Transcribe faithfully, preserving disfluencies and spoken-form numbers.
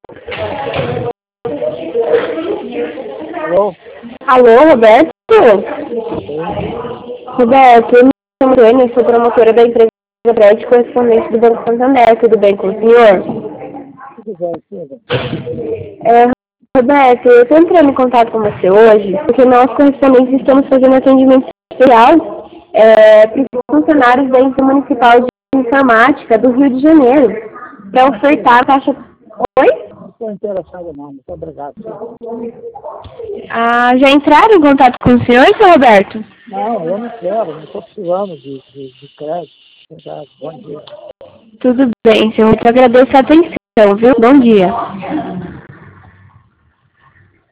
Alô? Alô, Roberto? Sim. Roberto, eu me chamo Tânia, sou promotora da empresa Prédio correspondente do Banco Santander. Tudo bem com o senhor? Tudo bem, tudo. É, Roberto, eu estou entrando em contato com você hoje porque nós, correspondentes, estamos fazendo atendimento especial é, para os funcionários da Ente Municipal de Informática do Rio de Janeiro para ofertar a taxa... Oi? Não estou interessado não, muito obrigado. Ah, já entraram em contato com o senhor, seu Roberto? Não, eu não quero, não estou precisando de, de, de crédito. Obrigado, bom dia. Tudo bem, senhor. Eu agradeço a atenção, viu? Bom dia.